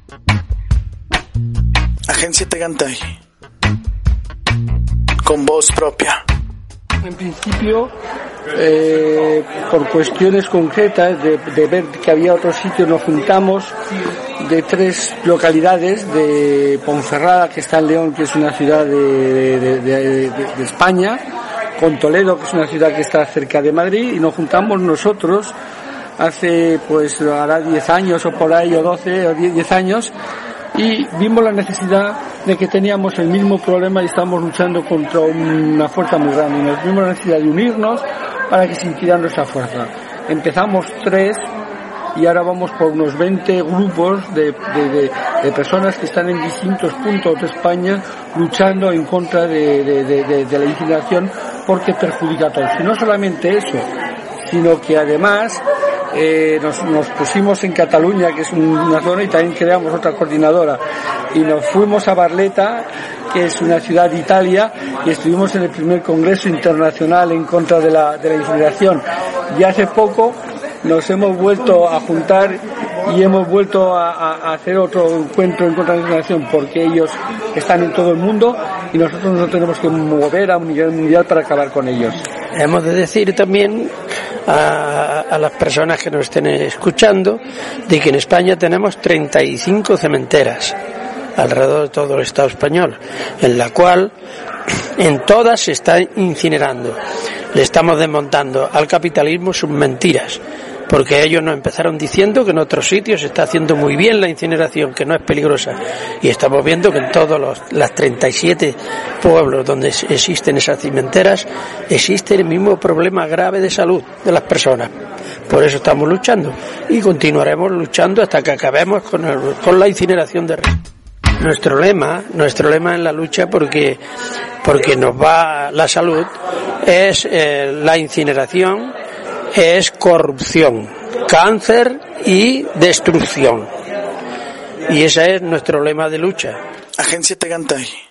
Agencia Tegantay, con voz propia. En principio, por cuestiones concretas de ver que había otro sitio, nos juntamos de 3 localidades, de Ponferrada, que está en León, que es una ciudad de España, con Toledo, que es una ciudad que está cerca de Madrid, y nos juntamos nosotros hace, pues, hará 10 años o por ahí, o 12 o 10 años, y vimos la necesidad de que teníamos el mismo problema y estábamos luchando contra una fuerza muy grande, y nos vimos la necesidad de unirnos para que sintieran nuestra fuerza. Empezamos 3 y ahora vamos por unos 20 grupos de personas que están en distintos puntos de España luchando en contra de la incineración, porque perjudica a todos. Y no solamente eso, sino que además nos pusimos en Cataluña, que es una zona, y también creamos otra coordinadora, y nos fuimos a Barletta, que es una ciudad de Italia, y estuvimos en el primer congreso internacional en contra de la incineración. Y hace poco nos hemos vuelto a juntar y hemos vuelto a hacer otro encuentro en contra de la incineración, porque ellos están en todo el mundo y nosotros nos tenemos que mover a un nivel mundial para acabar con ellos. Hemos de decir también a las personas que nos estén escuchando de que en España tenemos 35 cementeras alrededor de todo el Estado español, en la cual en todas se está incinerando. Le estamos desmontando al capitalismo sus mentiras, porque ellos nos empezaron diciendo que en otros sitios se está haciendo muy bien la incineración, que no es peligrosa, y estamos viendo que en todos las 37 pueblos donde existen esas cimenteras existe el mismo problema grave de salud de las personas. Por eso estamos luchando y continuaremos luchando hasta que acabemos con la incineración de restos. Nuestro lema en la lucha, porque nos va la salud, es la incineración, es corrupción, cáncer y destrucción. Y ese es nuestro lema de lucha. Agencia Tegantay.